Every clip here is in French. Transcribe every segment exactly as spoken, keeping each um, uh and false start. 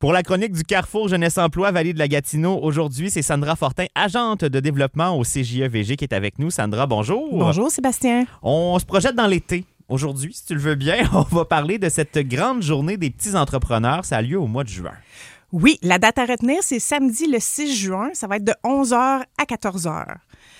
Pour la chronique du Carrefour Jeunesse Emploi Vallée de la Gatineau, aujourd'hui, c'est Sandra Fortin, agente de développement au C J E V G, qui est avec nous. Sandra, bonjour. Bonjour, Sébastien. On se projette dans l'été. Aujourd'hui, si tu le veux bien, on va parler de cette grande journée des petits entrepreneurs. Ça a lieu au mois de juin. Oui, la date à retenir, c'est samedi le six juin. Ça va être de onze heures à quatorze heures.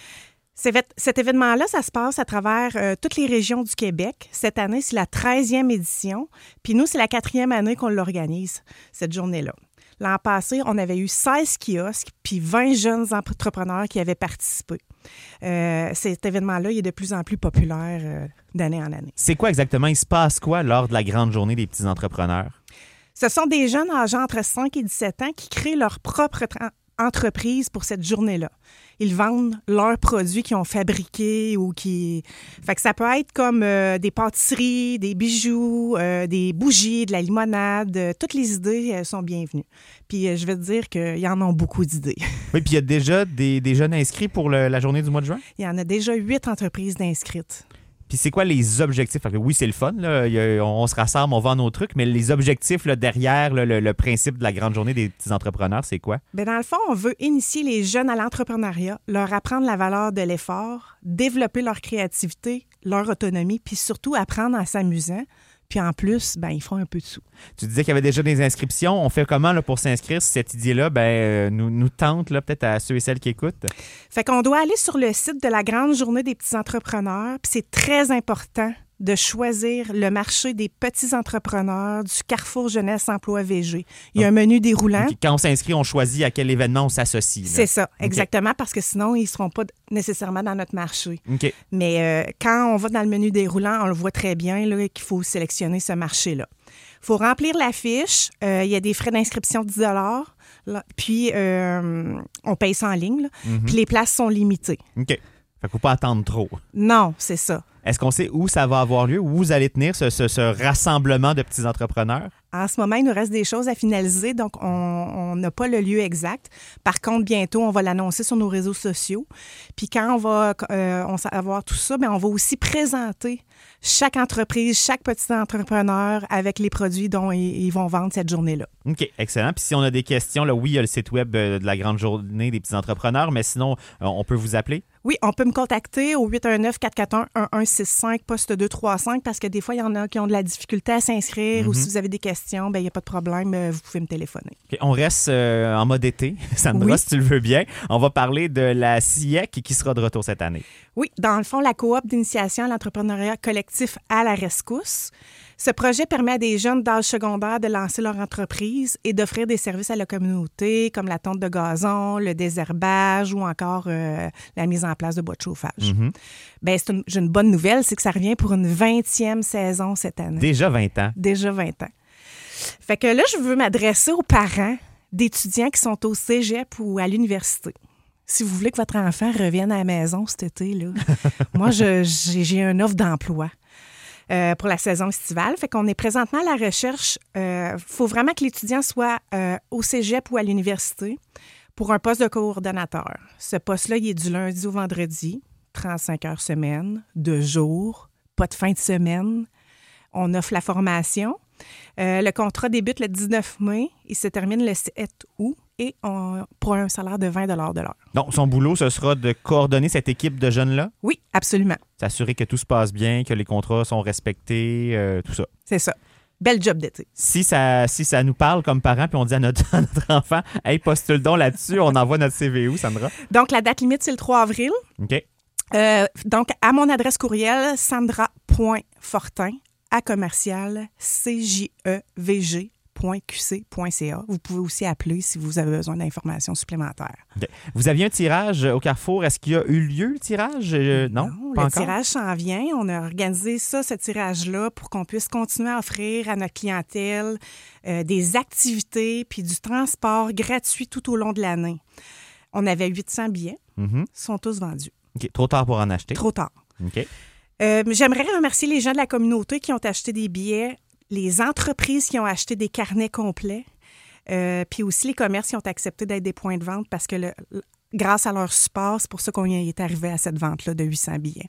Cet événement-là, ça se passe à travers euh, toutes les régions du Québec. Cette année, c'est la treizième édition. Puis nous, c'est la quatrième année qu'on l'organise, cette journée-là. L'an passé, on avait eu seize kiosques puis vingt jeunes entrepreneurs qui avaient participé. Euh, cet événement-là, il est de plus en plus populaire euh, d'année en année. C'est quoi exactement? Il se passe quoi lors de la grande journée des petits entrepreneurs? Ce sont des jeunes âgés entre cinq et dix-sept ans qui créent leur propre tra- entreprise pour cette journée-là. Ils vendent leurs produits qu'ils ont fabriqués ou qui... Fait que ça peut être comme euh, des pâtisseries, des bijoux, euh, des bougies, de la limonade. Euh, toutes les idées euh, sont bienvenues. Puis euh, je vais te dire qu'il y en a beaucoup d'idées. Oui, puis il y a déjà des, des jeunes inscrits pour le, la journée du mois de juin? Il y en a déjà huit entreprises d'inscrites. Puis c'est quoi les objectifs? Fait que oui, c'est le fun, là. Il y a, on se rassemble, on vend nos trucs, mais les objectifs là, derrière là, le, le principe de la grande journée des petits entrepreneurs, c'est quoi? Bien, dans le fond, on veut initier les jeunes à l'entrepreneuriat, leur apprendre la valeur de l'effort, développer leur créativité, leur autonomie, puis surtout apprendre en s'amusant. Puis en plus, ben ils font un peu de sous. Tu disais qu'il y avait déjà des inscriptions. On fait comment là, pour s'inscrire si cette idée-là ben, euh, nous, nous tente là, peut-être à ceux et celles qui écoutent? Fait qu'on doit aller sur le site de la Grande Journée des petits entrepreneurs. Puis c'est très important de choisir le marché des petits entrepreneurs du Carrefour Jeunesse Emploi V G. Il y a Donc, un menu déroulant. Okay. Quand on s'inscrit, on choisit à quel événement on s'associe. Là. C'est ça, exactement, okay. Parce que sinon, ils ne seront pas nécessairement dans notre marché. Okay. Mais euh, quand on va dans le menu déroulant, on le voit très bien là, qu'il faut sélectionner ce marché-là. Il faut remplir la fiche. Euh, il y a des frais d'inscription de dix dollars. Là, puis, euh, on paye ça en ligne. Là, mm-hmm. Puis, les places sont limitées. OK. Fait qu'il ne faut pas attendre trop. Non, c'est ça. Est-ce qu'on sait où ça va avoir lieu, où vous allez tenir ce, ce, ce rassemblement de petits entrepreneurs? En ce moment, il nous reste des choses à finaliser, donc on n'a pas le lieu exact. Par contre, bientôt, on va l'annoncer sur nos réseaux sociaux. Puis quand on va euh, on va avoir tout ça, bien, on va aussi présenter chaque entreprise, chaque petit entrepreneur avec les produits dont ils vont vendre cette journée-là. OK, excellent. Puis si on a des questions, là, oui, il y a le site web de la Grande Journée des petits entrepreneurs, mais sinon, on peut vous appeler? Oui, on peut me contacter au huit un neuf, quatre quatre un, un un six cinq, poste deux trois cinq, parce que des fois, il y en a qui ont de la difficulté à s'inscrire mm-hmm. ou si vous avez des questions, bien, il n'y a pas de problème, vous pouvez me téléphoner. Okay, on reste euh, en mode été, Sandra, oui. si tu le veux bien. On va parler de la C I E C qui sera de retour cette année. Oui, dans le fond, la coop d'initiation à l'entrepreneuriat collectif à la rescousse. Ce projet permet à des jeunes d'âge secondaire de lancer leur entreprise et d'offrir des services à la communauté comme la tonte de gazon, le désherbage ou encore euh, la mise en place de bois de chauffage. Mm-hmm. Bien, c'est une, j'ai une bonne nouvelle, c'est que ça revient pour une vingtième saison cette année. Déjà vingt ans. Déjà vingt ans. Fait que là, je veux m'adresser aux parents d'étudiants qui sont au cégep ou à l'université. Si vous voulez que votre enfant revienne à la maison cet été, là, moi, je, j'ai, j'ai une offre d'emploi. Euh, pour la saison estivale. Fait qu'on est présentement à la recherche. Il euh, faut vraiment que l'étudiant soit euh, au cégep ou à l'université pour un poste de coordonnateur. Ce poste-là, il est du lundi au vendredi, trente-cinq heures semaine, deux jours, pas de fin de semaine. On offre la formation. Euh, le contrat débute le dix-neuf mai et se termine le sept août et on, pour un salaire de vingt dollars de l'heure. Donc, son boulot, ce sera de coordonner cette équipe de jeunes-là? Oui, absolument. S'assurer que tout se passe bien, que les contrats sont respectés, euh, tout ça. C'est ça. Bel job d'été. Si ça, si ça nous parle comme parents puis on dit à notre, à notre enfant « Hey, postule donc là-dessus, on envoie notre C V où, Sandra? » Donc, la date limite, c'est le trois avril. OK. Euh, donc, à mon adresse courriel, sandra point fortin à commercial c j e v g point q c point c a. Vous pouvez aussi appeler si vous avez besoin d'informations supplémentaires. Okay. Vous aviez un tirage au Carrefour. Est-ce qu'il y a eu lieu, le tirage? Euh, non, non pas le encore? tirage s'en vient. On a organisé ça, ce tirage-là, pour qu'on puisse continuer à offrir à notre clientèle euh, des activités puis du transport gratuit tout au long de l'année. On avait huit cents billets. Mm-hmm. Ils sont tous vendus. Okay. Trop tard pour en acheter? Trop tard. OK. Euh, j'aimerais remercier les gens de la communauté qui ont acheté des billets, les entreprises qui ont acheté des carnets complets, euh, puis aussi les commerces qui ont accepté d'être des points de vente parce que le, grâce à leur support, c'est pour ça qu'on y est arrivé à cette vente-là de huit cents billets.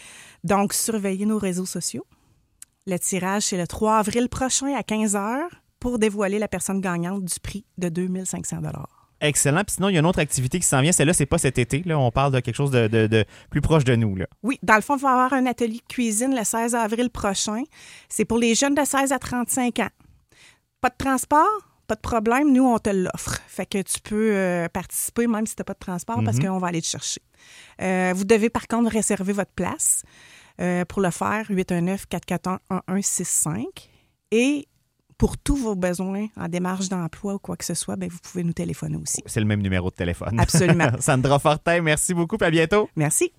Donc, surveillez nos réseaux sociaux. Le tirage, c'est le trois avril prochain à quinze heures. pour dévoiler la personne gagnante du prix de deux mille cinq cents dollars. Excellent. Puis sinon, il y a une autre activité qui s'en vient. Celle-là, c'est pas cet été. Là. On parle de quelque chose de, de, de plus proche de nous. Là. Oui, dans le fond, il va y avoir un atelier de cuisine le seize avril prochain. C'est pour les jeunes de seize à trente-cinq ans. Pas de transport, pas de problème. Nous, on te l'offre. Fait que tu peux euh, participer même si tu n'as pas de transport mm-hmm. parce qu'on va aller te chercher. Euh, vous devez par contre réserver votre place. Euh, pour le faire, huit un neuf, quatre quatre un, un un six cinq. Et pour tous vos besoins en démarche d'emploi ou quoi que ce soit, bien, vous pouvez nous téléphoner aussi. C'est le même numéro de téléphone. Absolument. Sandra Fortin, merci beaucoup et à bientôt. Merci.